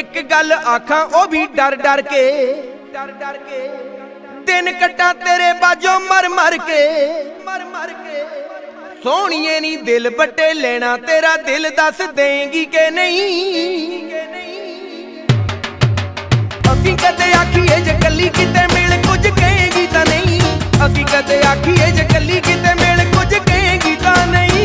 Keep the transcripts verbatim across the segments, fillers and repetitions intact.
एक गल आखां ओ भी डर डर के डर डर के दिन कट्टा तेरे बाजों मर मर के मर मर के सोहणिए नी दिल बट्टे लेना तेरा दिल दस देंगी के नहीं असीं कदे आखीए जे कली किते मिल कुछ कहेगी तां नहीं असीं कदे आखीए जे कली किते मिल कुछ कहेगी तां नहीं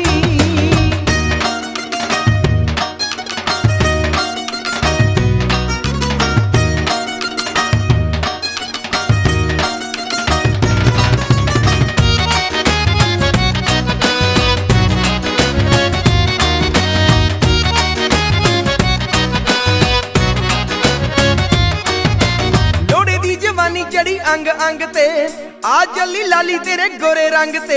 चढ़ी अंग अंग ते आ जली लाली तेरे गोरे रंग ते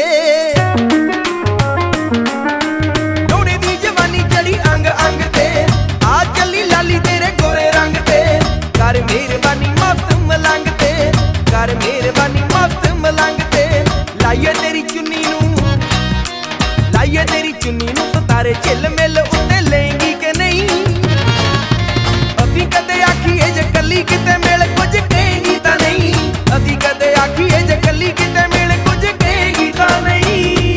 लोड़े दी जवानी चढ़ी अंग अंग ते आ जली लाली तेरे गोरे रंग ते कर मेहरबानी मस्त मलंग ते कर मेहरबानी मस्त मलंग ते लाइए तेरी चुन्नी नू लाइए तेरी चुन्नी नू सितारे झिल मिल उत्ते लेंगी के नहीं असीं कदे आखीए जे कली किते मिल कुछ कहेगी तां नहीं असीं कदे आखीए जे कली किते मिल कुछ कहेगी तां नहीं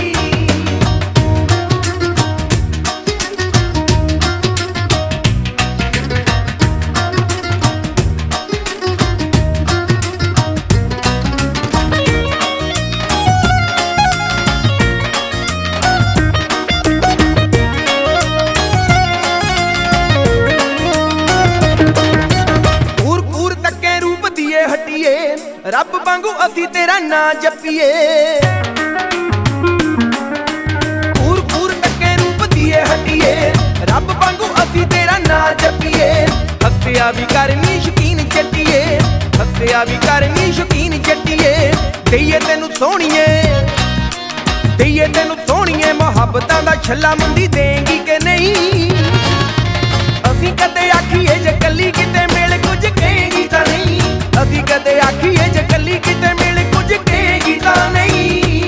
रब वांगू असी तेरा ना जपीए कूर कूर टके रूप दिए हटिए रब वांगू असी तेरा ना जपीए हस्या भी करनी शकीन जट्टिए हस्या भी करनी शकीन जट्टिए दईए तेनू सोहणीए दईए तेनू सोहणीए मुहब्बतां दा छल्ला मुंडी देंगी के नहीं असी कदे आखीए जे कली किते मिल कुछ कहेगी तां नहीं असी कदे आखीए जे कली किते मिल कुछ कहेगी तां नहीं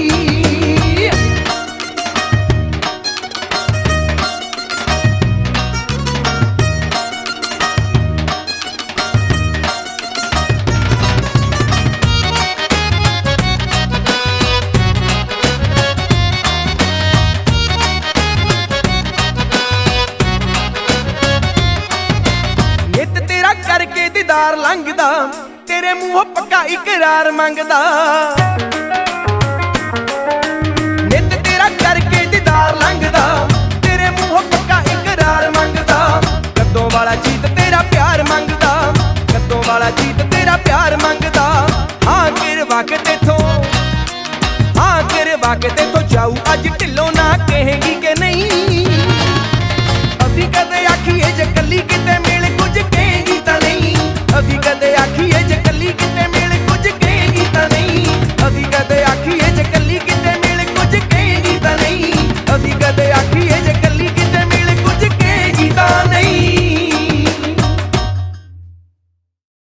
नित तेरा करके दीदार लंघदा तेरे मुंहों पक्का इकरार मंगदा नित तेरा करके दीदार लंघदा तेरे मुंहों पक्का इकरार मंगदा कदों वाला जीत तेरा प्यार मंगदा कदों वाला जीत तेरा प्यार मंगदा हाँ किरवा के तेथों हाँ किरवा के तेथों जाऊ अज ढिलों ना कहेगी के नहीं असीं कदे आखीए जे कली किते